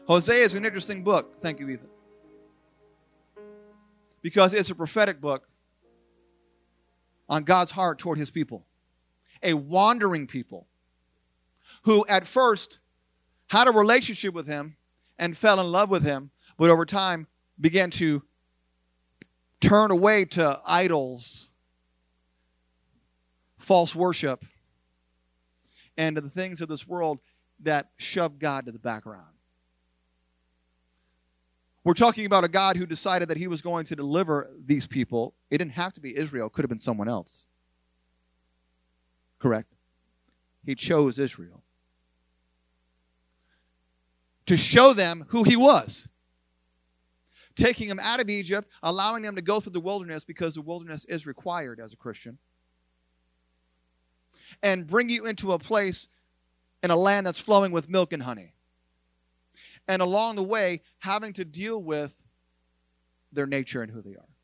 Hosea is an interesting book. Thank you, Ethan. Because it's a prophetic book on God's heart toward his people. A wandering people who at first had a relationship with him and fell in love with him, but over time began to turn away to idols, false worship, and to the things of this world that shoved God to the background. We're talking about a God who decided that he was going to deliver these people. It didn't have to be Israel. It could have been someone else. Correct? He chose Israel to show them who he was. Taking them out of Egypt, allowing them to go through the wilderness because the wilderness is required as a Christian. And bring you into a place in a land that's flowing with milk and honey. And along the way, having to deal with their nature and who they are.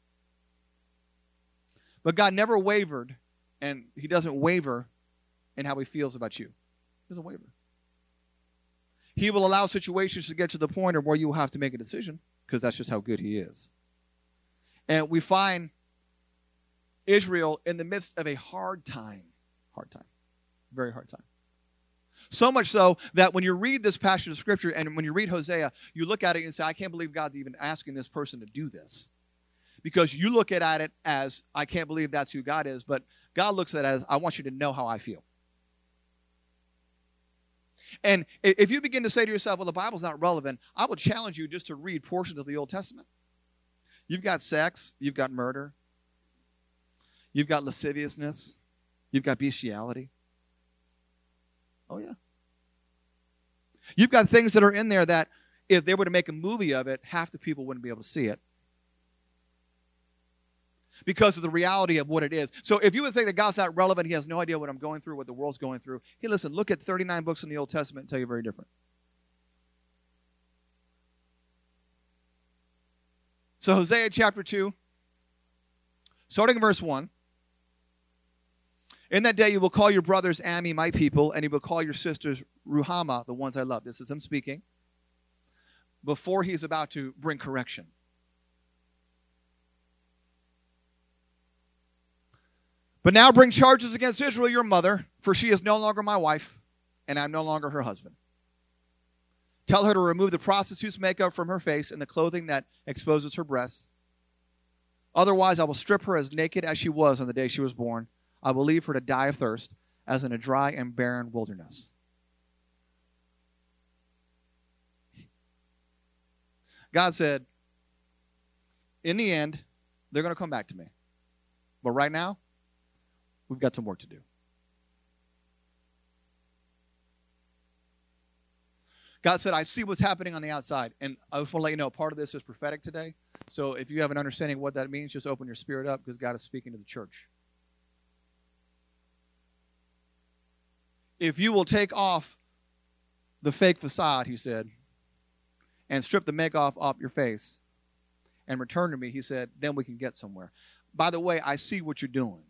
But God never wavered, and he doesn't waver in how he feels about you. He doesn't waver. He will allow situations to get to the point where you will have to make a decision, because that's just how good he is. And we find Israel in the midst of a hard time, very hard time. So much so that when you read this passage of Scripture and when you read Hosea, you look at it and say, I can't believe God's even asking this person to do this. Because you look at it as, I can't believe that's who God is, but God looks at it as, I want you to know how I feel. And if you begin to say to yourself, well, the Bible's not relevant, I will challenge you just to read portions of the Old Testament. You've got sex, you've got murder, you've got lasciviousness, you've got bestiality. Oh, yeah. You've got things that are in there that if they were to make a movie of it, half the people wouldn't be able to see it because of the reality of what it is. So if you would think that God's not relevant, he has no idea what I'm going through, what the world's going through. Hey, listen, look at 39 books in the Old Testament and tell you very different. So Hosea chapter 2, starting in verse 1. In that day you will call your brothers Ammi, my people, and you will call your sisters Ruhamah, the ones I love. This is him speaking before he's about to bring correction. But now bring charges against Israel, your mother, for she is no longer my wife, and I am no longer her husband. Tell her to remove the prostitute's makeup from her face and the clothing that exposes her breasts. Otherwise, I will strip her as naked as she was on the day she was born. I will leave her to die of thirst, as in a dry and barren wilderness. God said, in the end, they're going to come back to me. But right now, we've got some work to do. God said, I see what's happening on the outside. And I just want to let you know, part of this is prophetic today. So if you have an understanding of what that means, just open your spirit up because God is speaking to the church. If you will take off the fake facade, he said, and strip the makeup off your face and return to me, he said, then we can get somewhere. By the way, I see what you're doing.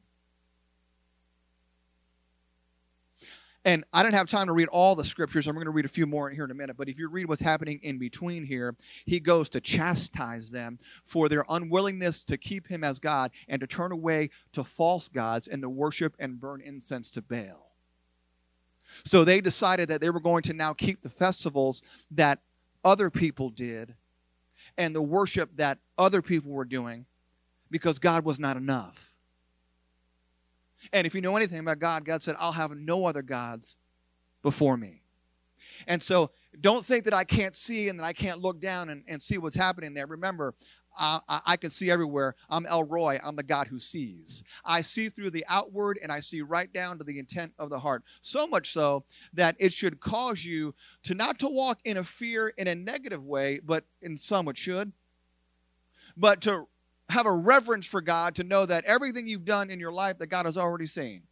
And I didn't have time to read all the scriptures. I'm going to read a few more here in a minute. But if you read what's happening in between here, he goes to chastise them for their unwillingness to keep him as God and to turn away to false gods and to worship and burn incense to Baal. So they decided that they were going to now keep the festivals that other people did and the worship that other people were doing because God was not enough. And if you know anything about God, God said, I'll have no other gods before me. And so don't think that I can't see and that I can't look down and see what's happening there. Remember, I can see everywhere. I'm El Roi. I'm the God who sees. I see through the outward and I see right down to the intent of the heart. So much so that it should cause you to not to walk in a fear in a negative way, but in some it should. But to have a reverence for God, to know that everything you've done in your life that God has already seen.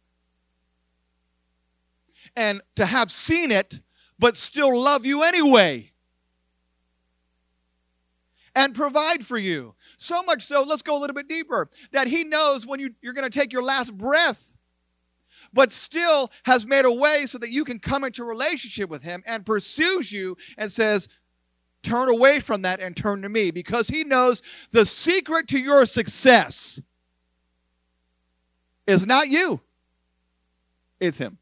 And to have seen it, but still love you anyway. And provide for you. So much so, let's go a little bit deeper, that he knows when you're going to take your last breath, but still has made a way so that you can come into a relationship with him and pursues you and says, turn away from that and turn to me, because he knows the secret to your success is not you. It's him.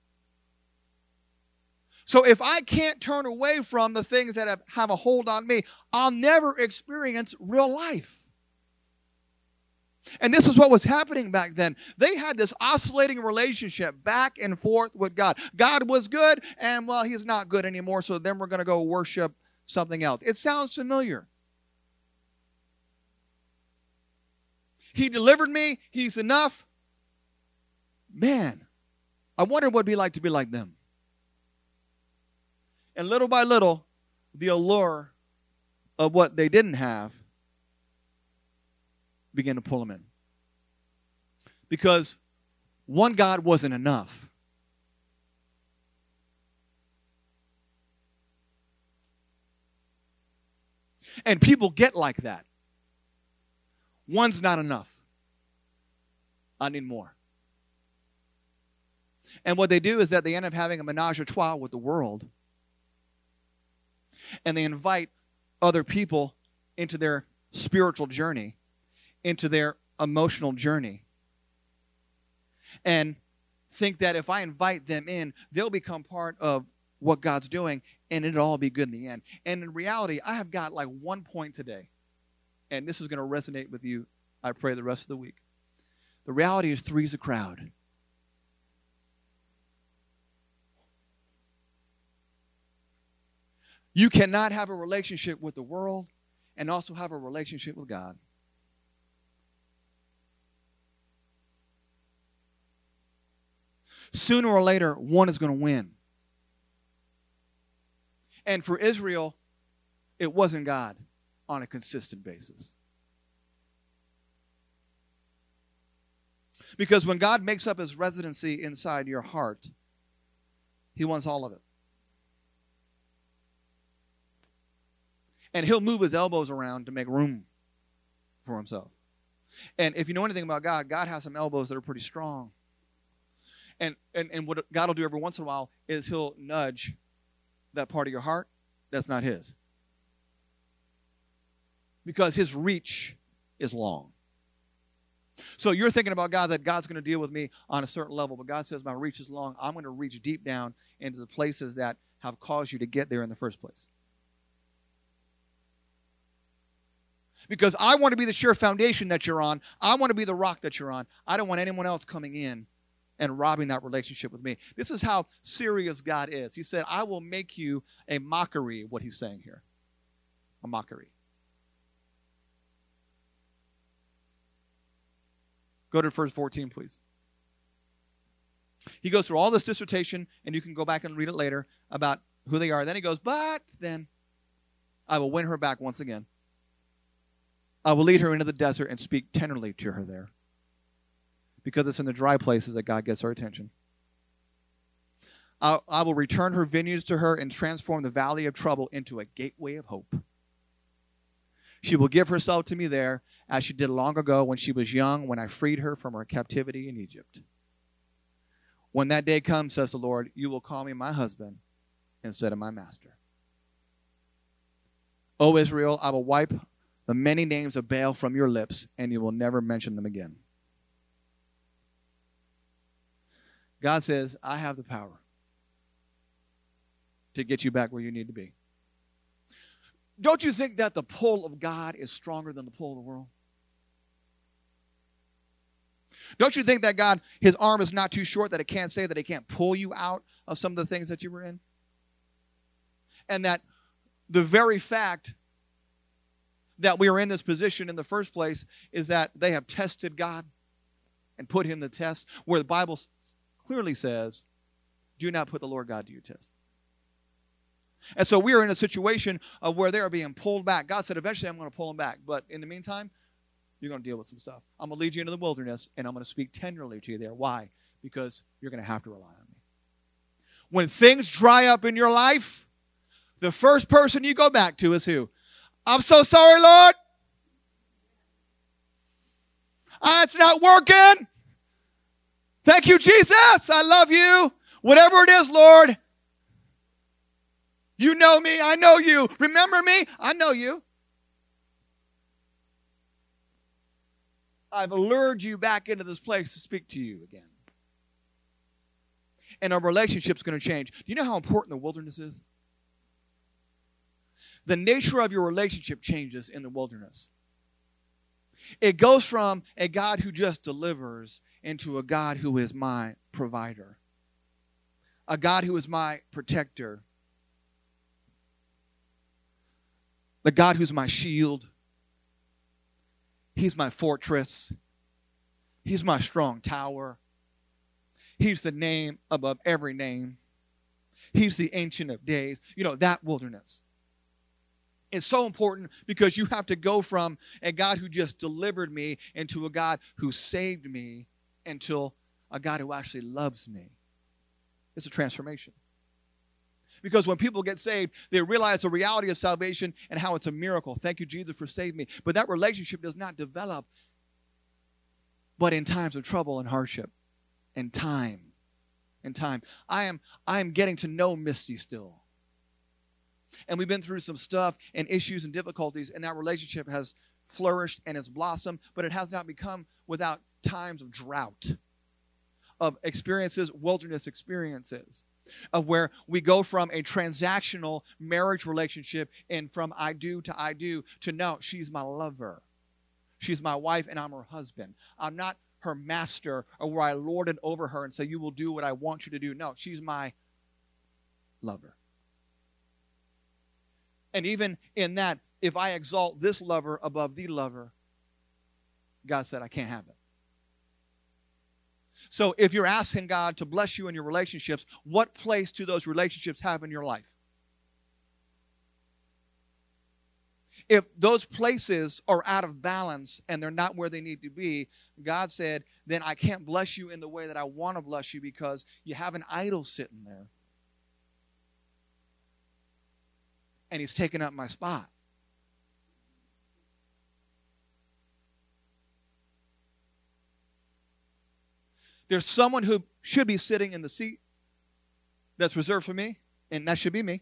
So if I can't turn away from the things that have a hold on me, I'll never experience real life. And this is what was happening back then. They had this oscillating relationship back and forth with God. God was good, and, well, he's not good anymore, so then we're going to go worship something else. It sounds familiar. He delivered me. He's enough. Man, I wonder what it'd be like to be like them. And little by little, the allure of what they didn't have began to pull them in. Because one God wasn't enough. And people get like that. One's not enough. I need more. And what they do is that they end up having a menage a trois with the world. And they invite other people into their spiritual journey, into their emotional journey, and think that if I invite them in, they'll become part of what God's doing, and it'll all be good in the end. And in reality, I have got like one point today, and this is going to resonate with you, I pray, the rest of the week. The reality is three's a crowd. You cannot have a relationship with the world and also have a relationship with God. Sooner or later, one is going to win. And for Israel, it wasn't God on a consistent basis. Because when God makes up his residency inside your heart, he wants all of it. And he'll move his elbows around to make room for himself. And if you know anything about God, God has some elbows that are pretty strong. And what God will do every once in a while is he'll nudge that part of your heart that's not his. Because his reach is long. So you're thinking about God, that God's going to deal with me on a certain level, but God says my reach is long. I'm going to reach deep down into the places that have caused you to get there in the first place. Because I want to be the sure foundation that you're on. I want to be the rock that you're on. I don't want anyone else coming in and robbing that relationship with me. This is how serious God is. He said, I will make you a mockery, what he's saying here. A mockery. Go to verse 14, please. He goes through all this dissertation, and you can go back and read it later about who they are. Then he goes, but then I will win her back once again. I will lead her into the desert and speak tenderly to her there. Because it's in the dry places that God gets our attention. I will return her vineyards to her and transform the valley of trouble into a gateway of hope. She will give herself to me there as she did long ago when she was young, when I freed her from her captivity in Egypt. When that day comes, says the Lord, you will call me my husband instead of my master. O Israel, I will wipe the many names of Baal from your lips, and you will never mention them again. God says, I have the power to get you back where you need to be. Don't you think that the pull of God is stronger than the pull of the world? Don't you think that God, his arm is not too short, that it can't say that it can't pull you out of some of the things that you were in? And that the very fact that we are in this position in the first place is that they have tested God and put him to test, where the Bible clearly says, do not put the Lord God to your test. And so we are in a situation of where they are being pulled back. God said, eventually I'm going to pull them back. But in the meantime, you're going to deal with some stuff. I'm going to lead you into the wilderness, and I'm going to speak tenderly to you there. Why? Because you're going to have to rely on me. When things dry up in your life, the first person you go back to is who? I'm so sorry, Lord. It's not working. Thank you, Jesus. I love you. Whatever it is, Lord, You know me. I know you. Remember me? I know you. I've lured you back into this place to speak to you again. And our relationship's going to change. Do you know how important the wilderness is? The nature of your relationship changes in the wilderness. It goes from a God who just delivers into a God who is my provider. A God who is my protector. The God who's my shield. He's my fortress. He's my strong tower. He's the name above every name. He's the Ancient of Days. You know, that wilderness. It's so important because you have to go from a God who just delivered me into a God who saved me until a God who actually loves me. It's a transformation. Because when people get saved, they realize the reality of salvation and how it's a miracle. Thank you, Jesus, for saving me. But that relationship does not develop but in times of trouble and hardship. And time. I am getting to know Misty still. And we've been through some stuff and issues and difficulties, and that relationship has flourished and it's blossomed, but it has not become without times of drought, of experiences, wilderness experiences, of where we go from a transactional marriage relationship and from I do to no, she's my lover. She's my wife and I'm her husband. I'm not her master or where I lord it over her and say, you will do what I want you to do. No, she's my lover. And even in that, if I exalt this lover above the lover, God said I can't have it. So if you're asking God to bless you in your relationships, what place do those relationships have in your life? If those places are out of balance and they're not where they need to be, God said, then I can't bless you in the way that I want to bless you because you have an idol sitting there. And he's taken up my spot. There's someone who should be sitting in the seat that's reserved for me, and that should be me.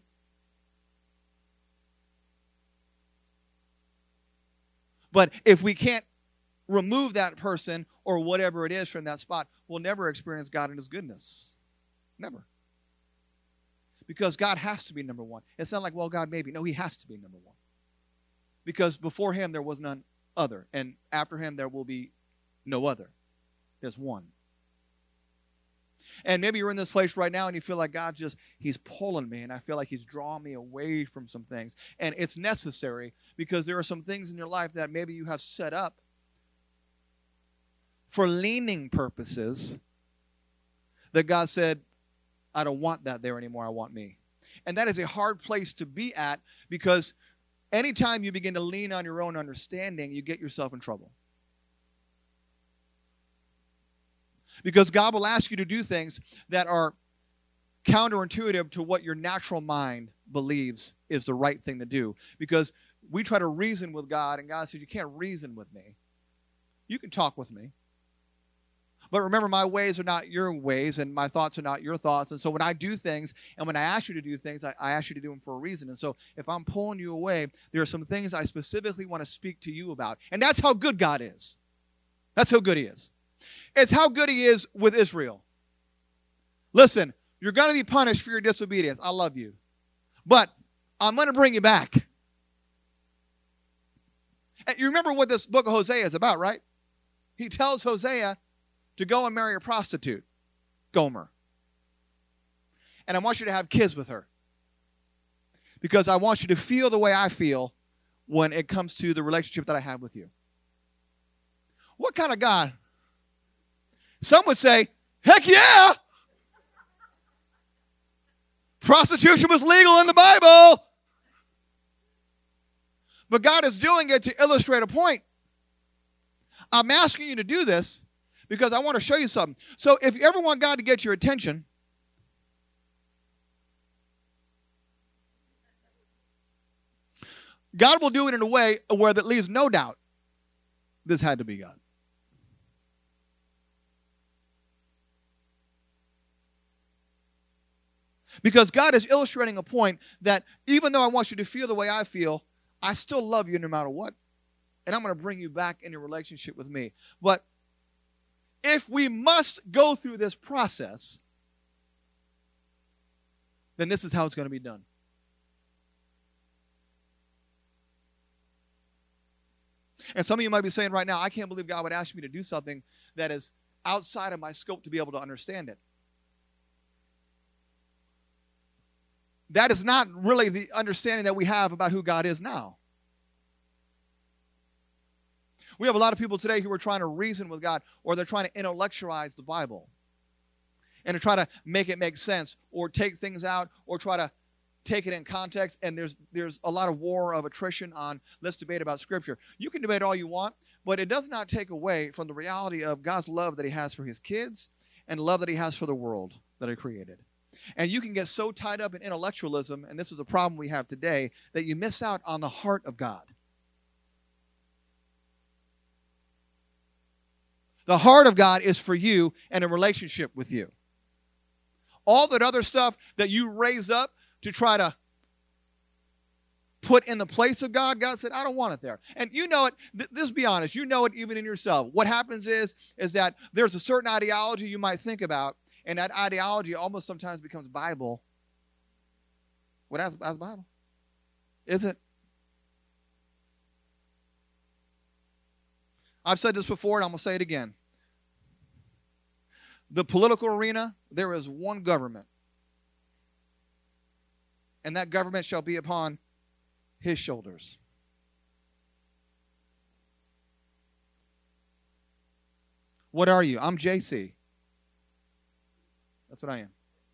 But if we can't remove that person or whatever it is from that spot, we'll never experience God in his goodness. Never. Because God has to be number one. It's not like, well, God maybe. No, he has to be number one. Because before him there was none other. And after him there will be no other. There's one. And maybe you're in this place right now and you feel like God he's pulling me and I feel like he's drawing me away from some things. And it's necessary because there are some things in your life that maybe you have set up for leaning purposes that God said, I don't want that there anymore. I want me. And that is a hard place to be at because anytime you begin to lean on your own understanding, you get yourself in trouble. Because God will ask you to do things that are counterintuitive to what your natural mind believes is the right thing to do. Because we try to reason with God, and God says, you can't reason with me. You can talk with me. But remember, my ways are not your ways, and my thoughts are not your thoughts. And so when I do things, and when I ask you to do things, I ask you to do them for a reason. And so if I'm pulling you away, there are some things I specifically want to speak to you about. And that's how good God is. That's how good he is. It's how good he is with Israel. Listen, you're going to be punished for your disobedience. I love you. But I'm going to bring you back. And you remember what this book of Hosea is about, right? He tells Hosea to go and marry a prostitute, Gomer. And I want you to have kids with her. Because I want you to feel the way I feel when it comes to the relationship that I have with you. What kind of God? Some would say, heck yeah! Prostitution was legal in the Bible. But God is doing it to illustrate a point. I'm asking you to do this because I want to show you something. So if you ever want God to get your attention, God will do it in a way where that leaves no doubt this had to be God. Because God is illustrating a point that even though I want you to feel the way I feel, I still love you no matter what. And I'm going to bring you back in your relationship with me. But if we must go through this process, then this is how it's going to be done. And some of you might be saying right now, I can't believe God would ask me to do something that is outside of my scope to be able to understand it. That is not really the understanding that we have about who God is now. We have a lot of people today who are trying to reason with God, or they're trying to intellectualize the Bible and to try to make it make sense, or take things out, or try to take it in context. And there's a lot of war of attrition on let's debate about Scripture. You can debate all you want, but it does not take away from the reality of God's love that he has for his kids and love that he has for the world that he created. And you can get so tied up in intellectualism, and this is a problem we have today, that you miss out on the heart of God. The heart of God is for you and a relationship with you. All that other stuff that you raise up to try to put in the place of God, God said, I don't want it there. And you know it, let's be honest, you know it even in yourself. What happens is that there's a certain ideology you might think about, and that ideology almost sometimes becomes Bible. What as Bible? Is it? I've said this before, and I'm going to say it again. The political arena, there is one government. And that government shall be upon his shoulders. What are you? I'm JC. That's what I am.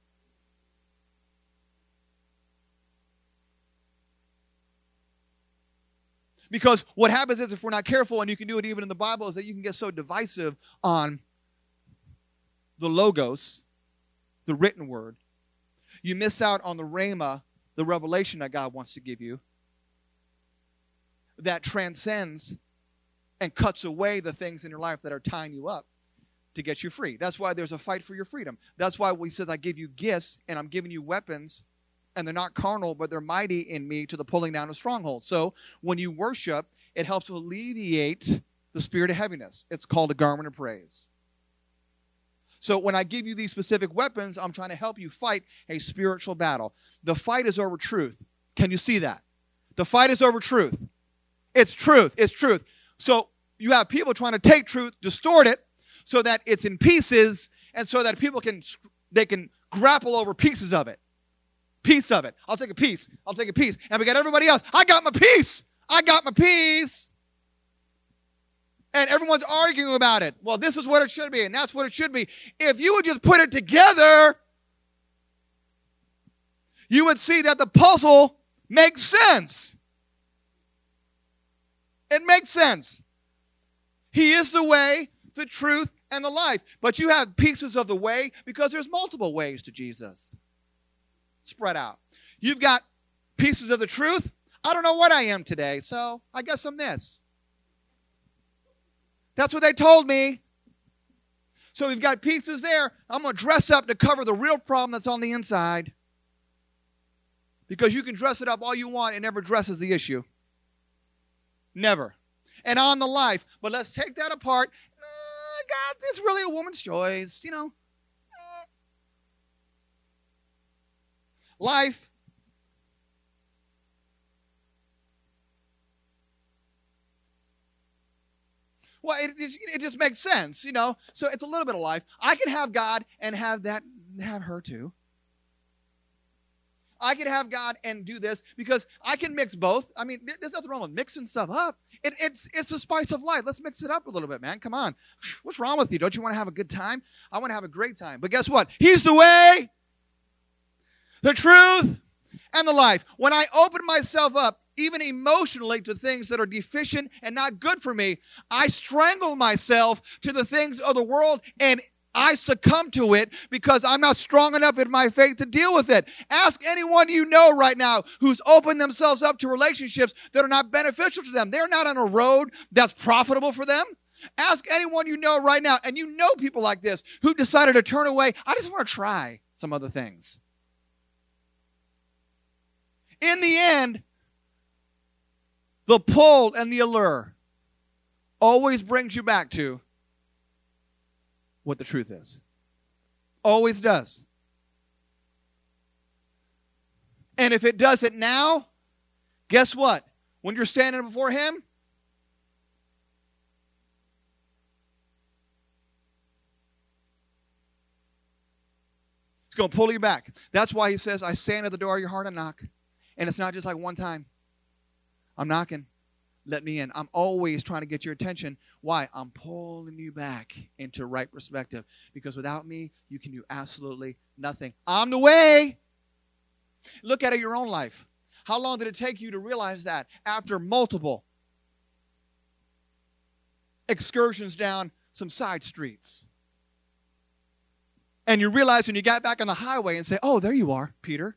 Because what happens is, if we're not careful, and you can do it even in the Bible, is that you can get so divisive on the logos, the written word. You miss out on the rhema, the revelation that God wants to give you, that transcends and cuts away the things in your life that are tying you up to get you free. That's why there's a fight for your freedom. That's why he says, I give you gifts and I'm giving you weapons, and they're not carnal, but they're mighty in me to the pulling down of strongholds. So when you worship, it helps alleviate the spirit of heaviness. It's called a garment of praise. So when I give you these specific weapons, I'm trying to help you fight a spiritual battle. The fight is over truth. Can you see that? The fight is over truth. It's truth. It's truth. So you have people trying to take truth, distort it, so that it's in pieces, and so that people can grapple over pieces of it. Piece of it. I'll take a piece. I'll take a piece. And we got everybody else. I got my piece. I got my piece. And everyone's arguing about it. Well, this is what it should be, and that's what it should be. If you would just put it together, you would see that the puzzle makes sense. It makes sense. He is the way, the truth, and the life. But you have pieces of the way because there's multiple ways to Jesus. Spread out. You've got pieces of the truth. I don't know what I am today, so I guess I'm this. That's what they told me. So we've got pieces there. I'm going to dress up to cover the real problem that's on the inside. Because you can dress it up all you want, it never dresses the issue. Never. And on the life. But let's take that apart. God, it's really a woman's choice, you know. Life. Well, it just makes sense, you know. So it's a little bit of life. I can have God and have her too. I can have God and do this because I can mix both. I mean, there's nothing wrong with mixing stuff up. It's the spice of life. Let's mix it up a little bit, man. Come on. What's wrong with you? Don't you want to have a good time? I want to have a great time. But guess what? He's the way, the truth, and the life. When I open myself up, even emotionally, to things that are deficient and not good for me, I strangle myself to the things of the world, and I succumb to it because I'm not strong enough in my faith to deal with it. Ask anyone you know right now who's opened themselves up to relationships that are not beneficial to them. They're not on a road that's profitable for them. Ask anyone you know right now, and you know people like this, who decided to turn away. I just want to try some other things. In the end, the pull and the allure always brings you back to what the truth is. Always does. And if it does it now, guess what? When you're standing before Him, it's going to pull you back. That's why He says, I stand at the door of your heart and knock. And it's not just like one time. I'm knocking. Let me in. I'm always trying to get your attention. Why? I'm pulling you back into right perspective. Because without me, you can do absolutely nothing. I'm the way. Look at your own life. How long did it take you to realize that after multiple excursions down some side streets? And you realize when you got back on the highway and say, oh, there you are, Peter.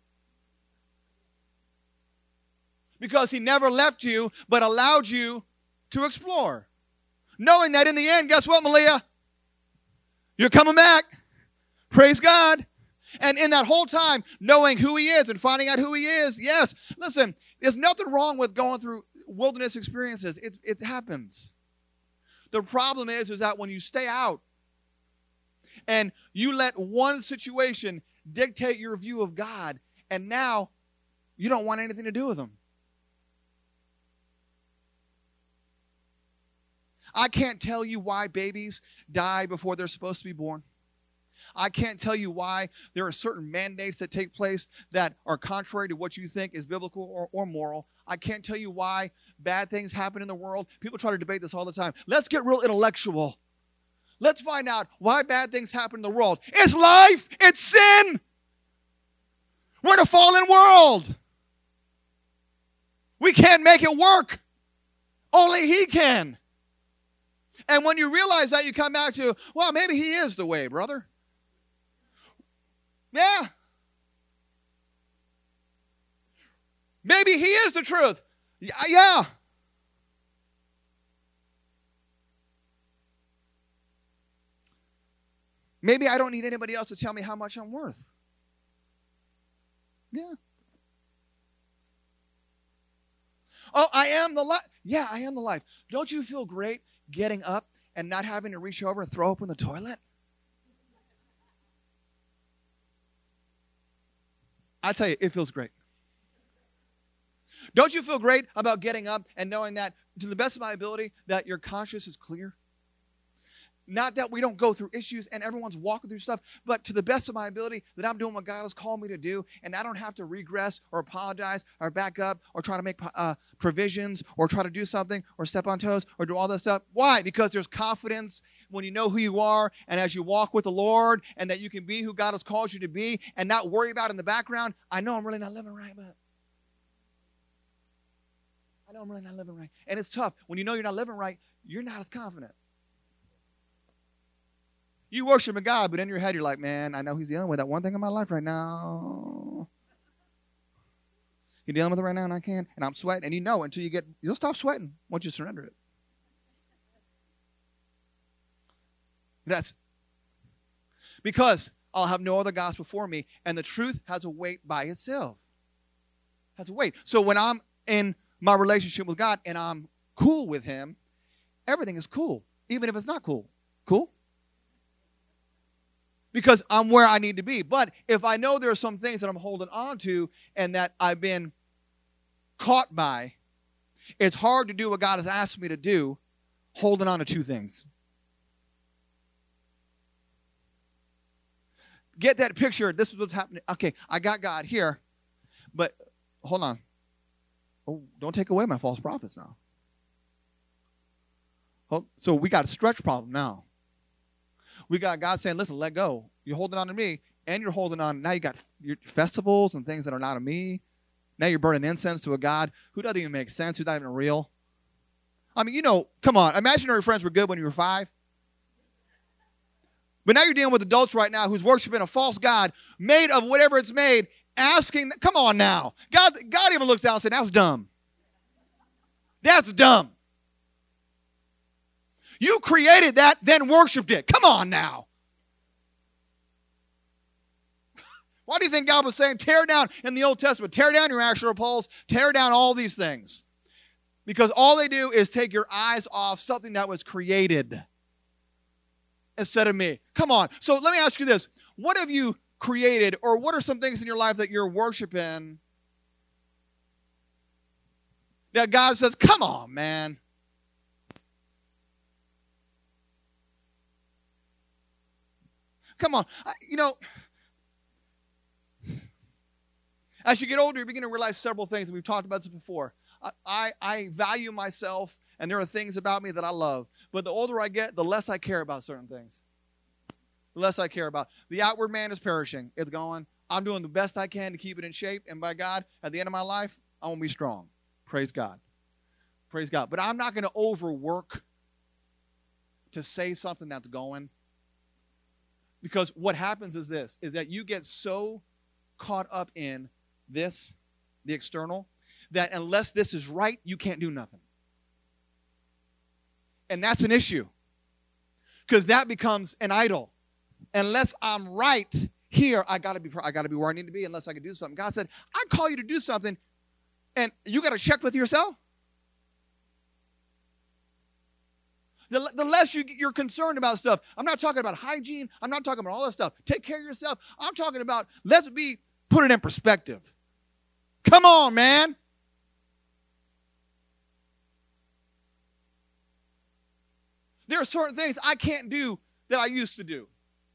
Because He never left you, but allowed you to explore. Knowing that in the end, guess what, Malia? You're coming back. Praise God. And in that whole time, knowing who He is and finding out who He is, yes. Listen, there's nothing wrong with going through wilderness experiences. It happens. The problem is that when you stay out and you let one situation dictate your view of God, and now you don't want anything to do with Him. I can't tell you why babies die before they're supposed to be born. I can't tell you why there are certain mandates that take place that are contrary to what you think is biblical or moral. I can't tell you why bad things happen in the world. People try to debate this all the time. Let's get real intellectual. Let's find out why bad things happen in the world. It's life. It's sin. We're in a fallen world. We can't make it work. Only He can. And when you realize that, you come back to, well, maybe He is the way, brother. Yeah. Maybe He is the truth. Yeah. Maybe I don't need anybody else to tell me how much I'm worth. Yeah. Oh, I am the life. Yeah, I am the life. Don't you feel great getting up and not having to reach over and throw open the toilet? I tell you, it feels great. Don't you feel great about getting up and knowing that, to the best of my ability, that your conscience is clear? Not that we don't go through issues and everyone's walking through stuff, but to the best of my ability that I'm doing what God has called me to do, and I don't have to regress or apologize or back up or try to make provisions or try to do something or step on toes or do all that stuff. Why? Because there's confidence when you know who you are, and as you walk with the Lord, and that you can be who God has called you to be and not worry about in the background, I know I'm really not living right, but I know I'm really not living right. And it's tough. When you know you're not living right, you're not as confident. You worship a God, but in your head you're like, man, I know He's dealing with that one thing in my life right now. You're dealing with it right now, and I can't. And I'm sweating. And you know until you'll stop sweating once you surrender it. That's because I'll have no other gods before me, and the truth has a weight by itself. Has a weight. So when I'm in my relationship with God and I'm cool with Him, everything is cool, even if it's not cool. Cool? Because I'm where I need to be. But if I know there are some things that I'm holding on to and that I've been caught by, it's hard to do what God has asked me to do holding on to two things. Get that picture. This is what's happening. Okay, I got God here, but hold on. Oh, don't take away my false prophets now. So we got a stretch problem now. We got God saying, listen, let go. You're holding on to me, and you're holding on. Now you got your festivals and things that are not of me. Now you're burning incense to a God who doesn't even make sense, who's not even real. I mean, come on. Imaginary friends were good when you were 5. But now you're dealing with adults right now who's worshiping a false God made of whatever it's made, asking, come on now. God even looks down and says, that's dumb. That's dumb. You created that, then worshiped it. Come on now. Why do you think God was saying, tear down in the Old Testament, tear down your Asherah poles, tear down all these things? Because all they do is take your eyes off something that was created instead of me. Come on. So let me ask you this. What have you created, or what are some things in your life that you're worshiping that God says, come on, man? Come on. As you get older, you begin to realize several things. We've talked about this before. I value myself, and there are things about me that I love. But the older I get, the less I care about certain things. The less I care about. The outward man is perishing. It's going. I'm doing the best I can to keep it in shape. And by God, at the end of my life, I want to be strong. Praise God. Praise God. But I'm not going to overwork to say something that's going. Because what happens is this, is that you get so caught up in this, the external, that unless this is right, you can't do nothing. And that's an issue. Because that becomes an idol. Unless I'm right here, I gotta be where I need to be unless I can do something. God said, I call you to do something, and you got to check with yourself. The less you're concerned about stuff. I'm not talking about hygiene. I'm not talking about all that stuff. Take care of yourself. I'm talking about put it in perspective. Come on, man. There are certain things I can't do that I used to do.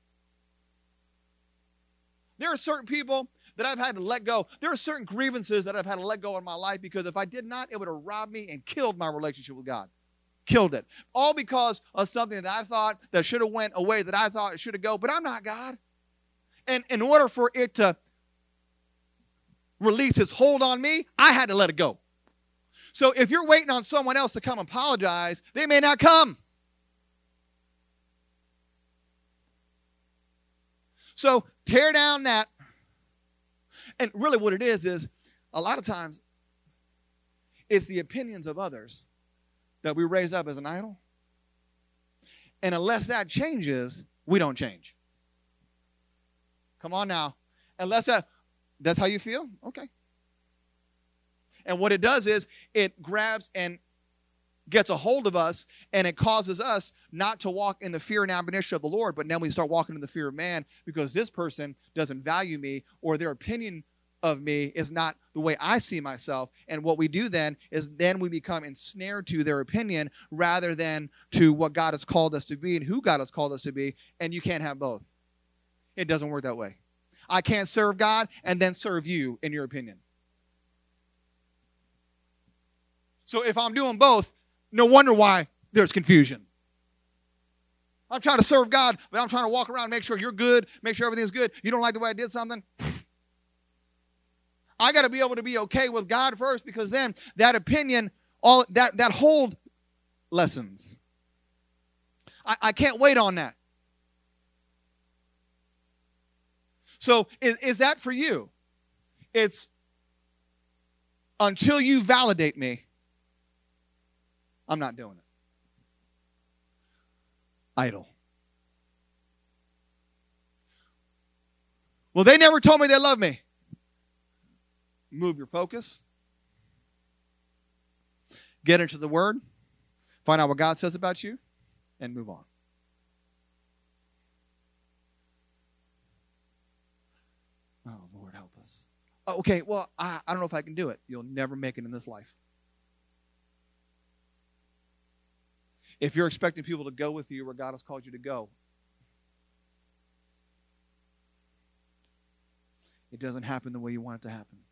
There are certain people that I've had to let go. There are certain grievances that I've had to let go in my life because if I did not, it would have robbed me and killed my relationship with God. Killed it. All because of something that I thought that should have went away, that I thought it should have go, but I'm not God. And in order for it to release its hold on me, I had to let it go. So if you're waiting on someone else to come apologize, they may not come. So tear down that. And really what it is a lot of times it's the opinions of others that we raise up as an idol. And unless that changes, we don't change. Come on now. Unless that's how you feel? Okay. And what it does is it grabs and gets a hold of us, and it causes us not to walk in the fear and admonition of the Lord, but now we start walking in the fear of man because this person doesn't value me, or their opinion of me is not the way I see myself. And what we do then is we become ensnared to their opinion rather than to what God has called us to be and who God has called us to be. And you can't have both. It doesn't work that way. I can't serve God and then serve you in your opinion. So if I'm doing both, no wonder why there's confusion. I'm trying to serve God, but I'm trying to walk around and make sure you're good, make sure everything's good. You don't like the way I did something? I got to be able to be okay with God first, because then that opinion, all that hold lessens. I can't wait on that. So is that for you? It's until you validate me, I'm not doing it. Idol. Well, they never told me they love me. Move your focus. Get into the Word. Find out what God says about you. And move on. Oh, Lord, help us. Okay, well, I don't know if I can do it. You'll never make it in this life. If you're expecting people to go with you where God has called you to go, it doesn't happen the way you want it to happen.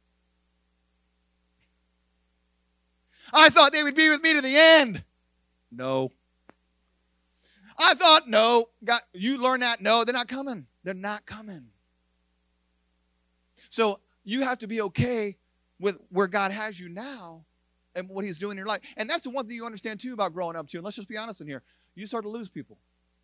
I thought they would be with me to the end. No. I thought, no. God, you learn that? No, they're not coming. They're not coming. So you have to be okay with where God has you now and what he's doing in your life. And that's the one thing you understand, too, about growing up, too. And let's just be honest in here. You start to lose people.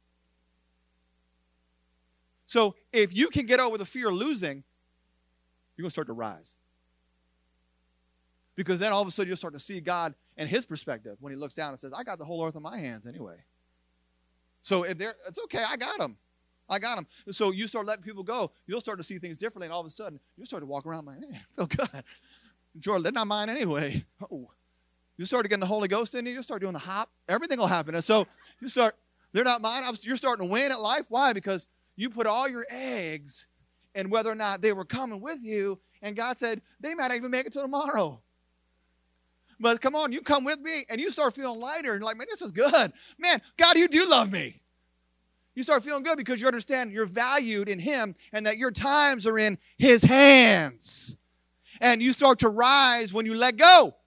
So if you can get over the fear of losing, you're going to start to rise. Because then all of a sudden you'll start to see God and his perspective when he looks down and says, I got the whole earth in my hands anyway. So if it's okay, I got them. I got them. And so you start letting people go, you'll start to see things differently, and all of a sudden, you'll start to walk around like, man, I feel good. Jordan, they're not mine anyway. Oh. You start getting the Holy Ghost in you, you'll start doing the hop. Everything will happen. And so you start, they're not mine. You're starting to win at life. Why? Because you put all your eggs in whether or not they were coming with you, and God said, they might not even make it till tomorrow. But come on, you come with me, and you start feeling lighter, and like, man, this is good. Man, God, you do love me. You start feeling good because you understand you're valued in Him and that your times are in His hands. And you start to rise when you let go.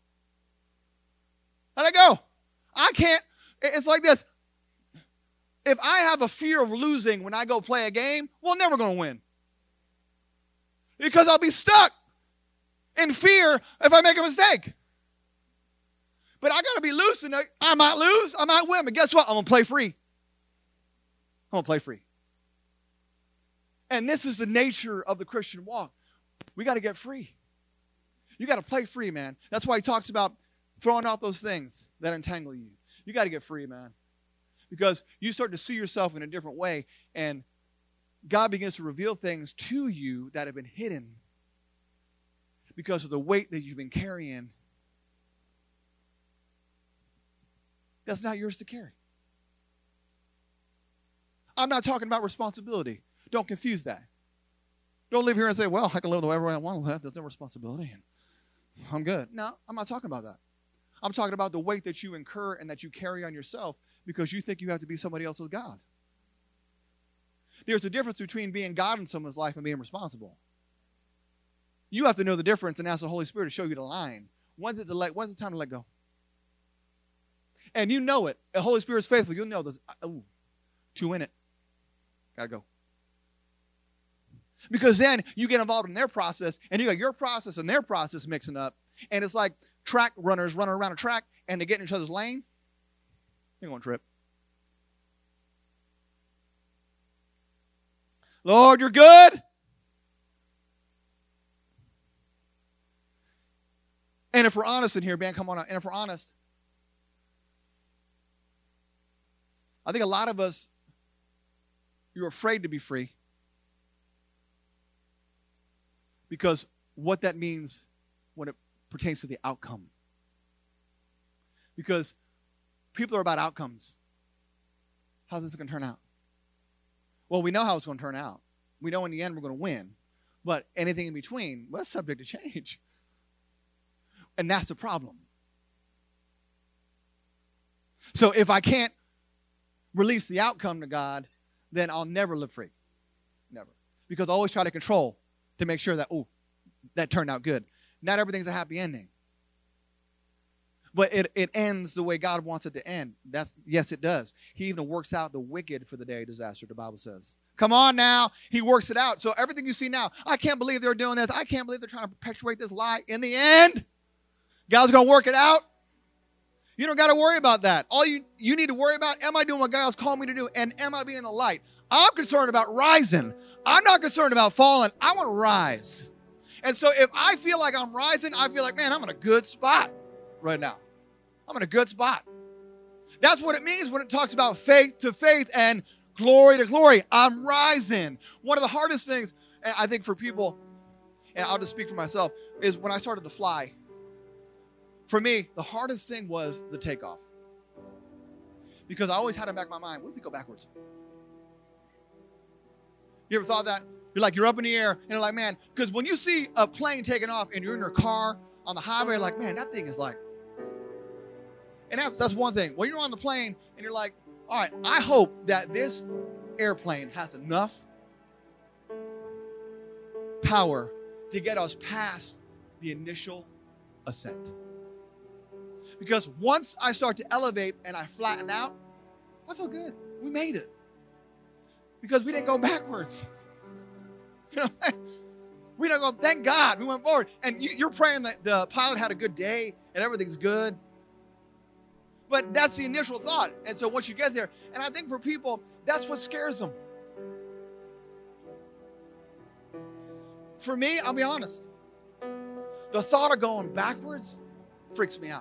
I let go. I can't. It's like this. If I have a fear of losing when I go play a game, we're never going to win. Because I'll be stuck in fear if I make a mistake. But I got to be loose. And I might lose. I might win. But guess what? I'm going to play free. I'm going to play free. And this is the nature of the Christian walk. We got to get free. You got to play free, man. That's why he talks about throwing out those things that entangle you. You got to get free, man. Because you start to see yourself in a different way, and God begins to reveal things to you that have been hidden because of the weight that you've been carrying. That's not yours to carry. I'm not talking about responsibility. Don't confuse that. Don't live here and say, well, I can live the way I want to live. There's no responsibility, and I'm good. No, I'm not talking about that. I'm talking about the weight that you incur and that you carry on yourself because you think you have to be somebody else's God. There's a difference between being God in someone's life and being responsible. You have to know the difference and ask the Holy Spirit to show you the line. When's it time to let go? And you know it. The Holy Spirit's faithful. You'll know there's two in it. Gotta go. Because then you get involved in their process, and you got your process and their process mixing up. And it's like track runners running around a track, and they get in each other's lane. They're going to trip. Lord, you're good. And if we're honest in here, man, come on out. And if we're honest, I think a lot of us, you're afraid to be free. Because what that means when it pertains to the outcome. Because people are about outcomes. How's this going to turn out? Well, we know how it's going to turn out. We know in the end we're going to win. But anything in between, well, that's subject to change. And that's the problem. So if I can't release the outcome to God, then I'll never live free. Never. Because I always try to control to make sure that, that turned out good. Not everything's a happy ending. But it ends the way God wants it to end. Yes, it does. He even works out the wicked for the day of disaster, the Bible says. Come on now. He works it out. So everything you see now, I can't believe they're doing this. I can't believe they're trying to perpetuate this lie. In the end, God's going to work it out. You don't got to worry about that. All you need to worry about, am I doing what God's called me to do? And am I being the light? I'm concerned about rising. I'm not concerned about falling. I want to rise. And so if I feel like I'm rising, I feel like, man, I'm in a good spot right now. I'm in a good spot. That's what it means when it talks about faith to faith and glory to glory. I'm rising. One of the hardest things, and I think for people, and I'll just speak for myself, is when I started to fly. For me, the hardest thing was the takeoff. Because I always had in the back of my mind, what if we go backwards? You ever thought that? You're up in the air, and you're like, man, because when you see a plane taking off and you're in your car on the highway, you're like, man, that thing is like. And that's one thing. When you're on the plane and you're like, all right, I hope that this airplane has enough power to get us past the initial ascent. Because once I start to elevate and I flatten out, I feel good. We made it. Because we didn't go backwards. You know, we don't go, thank God, we went forward. And you're praying that the pilot had a good day and everything's good. But that's the initial thought. And so once you get there, and I think for people, that's what scares them. For me, I'll be honest. The thought of going backwards freaks me out.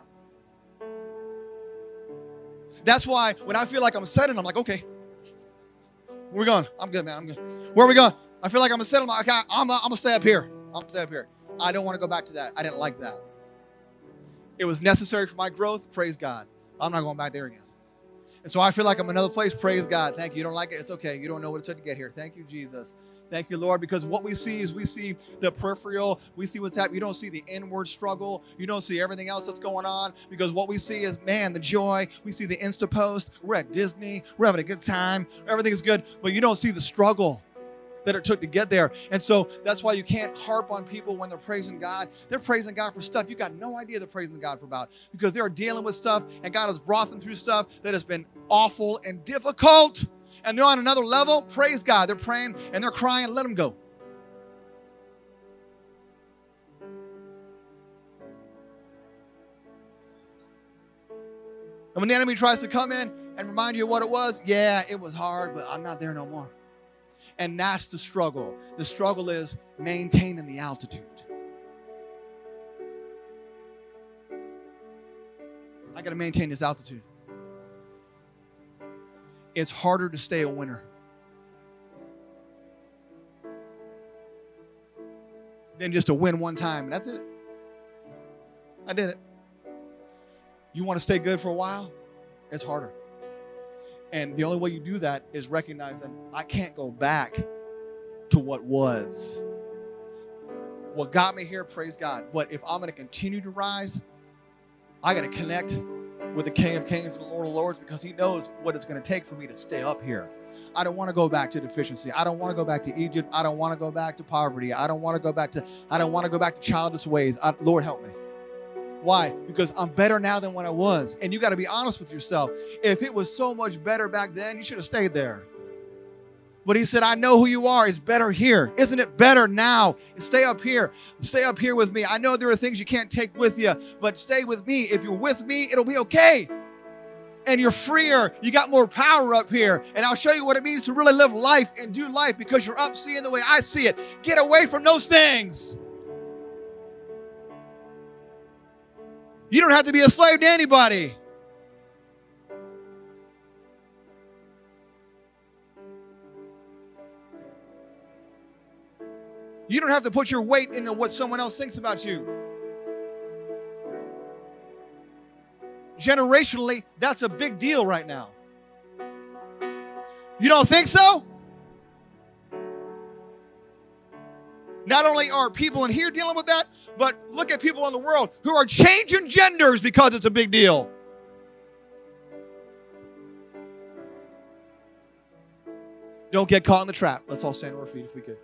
That's why when I feel like I'm setting, I'm like, okay, Where we going? I'm good, man. I'm good. Where are we going? I feel like I'm going to settle my, okay, I'm going to stay up here. I'm going to stay up here. I don't want to go back to that. I didn't like that. It was necessary for my growth. Praise God. I'm not going back there again. And so I feel like I'm in another place. Praise God. Thank you. You don't like it? It's okay. You don't know what it took to get here. Thank you, Jesus. Thank you, Lord, because what we see is we see the peripheral. We see what's happening. You don't see the inward struggle. You don't see everything else that's going on, because what we see is, man, the joy. We see the Insta post. We're at Disney. We're having a good time. Everything is good, but you don't see the struggle that it took to get there. And so that's why you can't harp on people when they're praising God. They're praising God for stuff you got no idea they're praising God for about, because they're dealing with stuff, and God has brought them through stuff that has been awful and difficult. And they're on another level. Praise God. They're praying and they're crying. Let them go. And when the enemy tries to come in and remind you of what it was, yeah, it was hard, but I'm not there no more. And that's the struggle. The struggle is maintaining the altitude. I got to maintain this altitude. It's harder to stay a winner than just to win one time. And that's it. I did it. You want to stay good for a while? It's harder. And the only way you do that is recognizing I can't go back to what was. What got me here, praise God. But if I'm going to continue to rise, I got to connect with the King of Kings and the Lord of Lords, because he knows what it's going to take for me to stay up here. I don't want to go back to deficiency. I don't want to go back to Egypt. I don't want to go back to poverty. I don't want to go back to childish ways. Lord, help me. Why? Because I'm better now than when I was. And you got to be honest with yourself. If it was so much better back then, you should have stayed there. But he said, I know who you are. It's better here. Isn't it better now? Stay up here. Stay up here with me. I know there are things you can't take with you, but stay with me. If you're with me, it'll be okay. And you're freer. You got more power up here. And I'll show you what it means to really live life and do life, because you're up seeing the way I see it. Get away from those things. You don't have to be a slave to anybody. You don't have to put your weight into what someone else thinks about you. Generationally, that's a big deal right now. You don't think so? Not only are people in here dealing with that, but look at people in the world who are changing genders because it's a big deal. Don't get caught in the trap. Let's all stand on our feet if we could.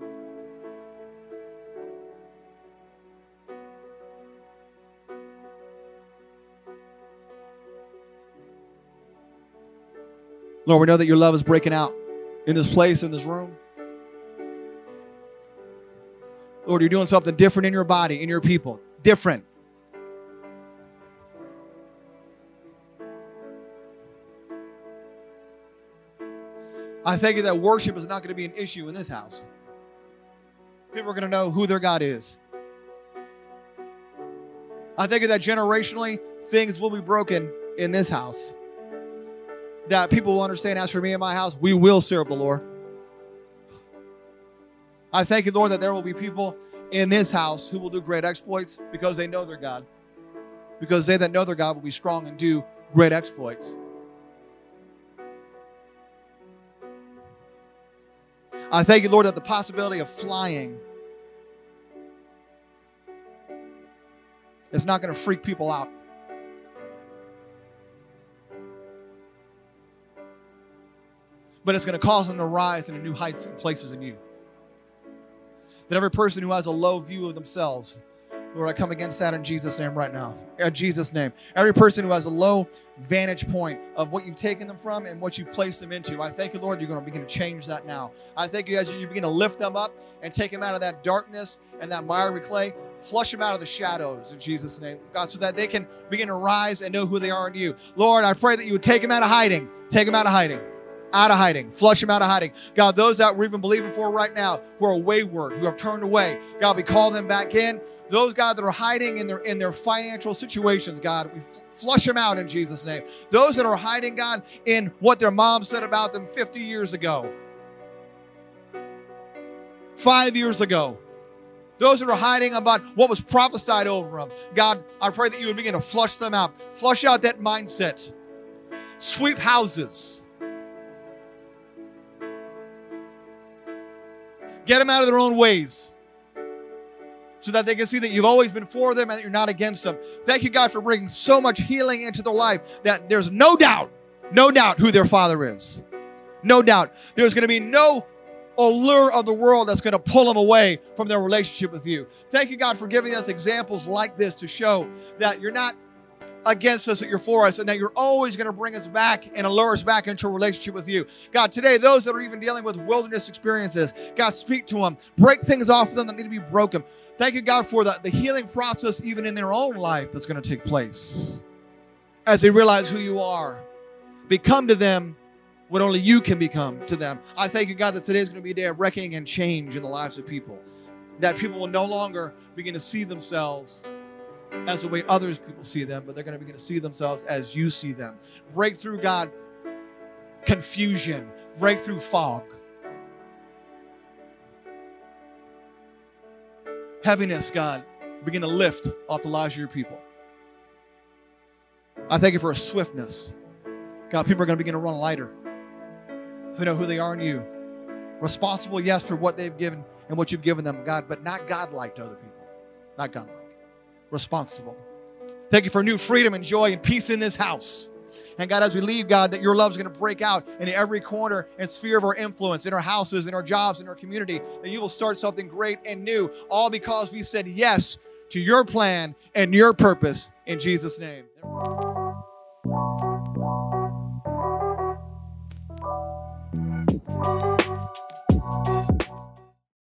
Lord, we know that your love is breaking out in this place, in this room. Lord, you're doing something different in your body, in your people. Different. I thank you that worship is not going to be an issue in this house. People are going to know who their God is. I thank you that generationally, things will be broken in this house. That people will understand, as for me and my house, we will serve the Lord. I thank you, Lord, that there will be people in this house who will do great exploits because they know their God. Because they that know their God will be strong and do great exploits. I thank you, Lord, that the possibility of flying is not going to freak people out. But it's going to cause them to rise into new heights and places in you. That every person who has a low view of themselves, Lord, I come against that in Jesus' name right now. In Jesus' name. Every person who has a low vantage point of what you've taken them from and what you've placed them into, I thank you, Lord, you're going to begin to change that now. I thank you as you begin to lift them up and take them out of that darkness and that miry clay, flush them out of the shadows in Jesus' name, God, so that they can begin to rise and know who they are in you. Lord, I pray that you would take them out of hiding. Take them out of hiding. Out of hiding. Flush them out of hiding. God, those that we're even believing for right now who are wayward, who have turned away, God, we call them back in. Those, God, that are hiding in their financial situations, God, we flush them out in Jesus' name. Those that are hiding, God, in what their mom said about them 50 years ago, 5 years ago. Those that are hiding about what was prophesied over them. God, I pray that you would begin to flush them out. Flush out that mindset. Sweep houses. Get them out of their own ways so that they can see that you've always been for them and that you're not against them. Thank you, God, for bringing so much healing into their life that there's no doubt who their Father is. No doubt. There's going to be no allure of the world that's going to pull them away from their relationship with you. Thank you, God, for giving us examples like this to show that you're not against us, that you're for us, and that you're always going to bring us back and allure us back into a relationship with you. God, today, those that are even dealing with wilderness experiences, God, speak to them. Break things off of them that need to be broken. Thank you, God, for the healing process even in their own life that's going to take place as they realize who you are. Become to them what only you can become to them. I thank you, God, that today is going to be a day of reckoning and change in the lives of people. That people will no longer begin to see themselves as the way others people see them, but they're going to begin to see themselves as you see them. Break through, God, confusion. Break through fog. Heaviness, God, begin to lift off the lives of your people. I thank you for a swiftness. God, people are going to begin to run lighter. So they know who they are in you. Responsible, yes, for what they've given and what you've given them, God, but not godlike to other people. Not godlike. Responsible. Thank you for new freedom and joy and peace in this house. And God, as we leave, God, that your love is going to break out in every corner and sphere of our influence, in our houses, in our jobs, in our community, that you will start something great and new, all because we said yes to your plan and your purpose in Jesus' name.